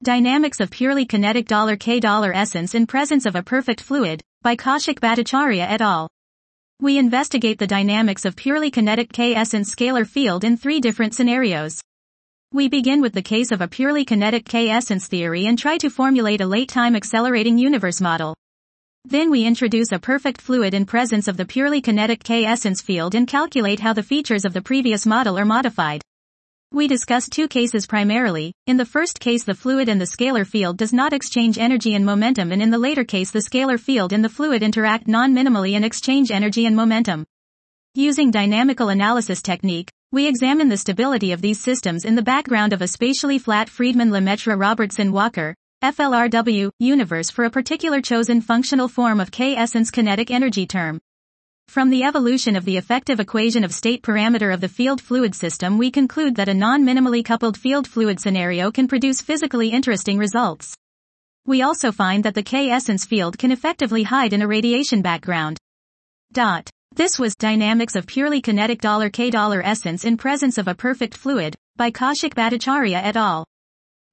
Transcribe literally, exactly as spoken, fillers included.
Dynamics of Purely Kinetic K Essence in Presence of a Perfect Fluid, by Kaushik Bhattacharya et al. We investigate the dynamics of purely kinetic K-essence scalar field in three different scenarios. We begin with the case of a purely kinetic K-essence theory and try to formulate a late-time accelerating universe model. Then we introduce a perfect fluid in presence of the purely kinetic K-essence field and calculate how the features of the previous model are modified. We discuss two cases primarily. In the first case, the fluid and the scalar field does not exchange energy and momentum, and in the later case the scalar field and the fluid interact non-minimally and exchange energy and momentum. Using dynamical analysis technique, we examine the stability of these systems in the background of a spatially flat Friedmann-Lemaitre-Robertson-Walker F L R W universe for a particular chosen functional form of K-essence kinetic energy term. From the evolution of the effective equation of state parameter of the field-fluid system, we conclude that a non-minimally coupled field-fluid scenario can produce physically interesting results. We also find that the K-essence field can effectively hide in a radiation background. Dot. This was Dynamics of Purely Kinetic K Essence in Presence of a Perfect Fluid, by Kaushik Bhattacharya et al.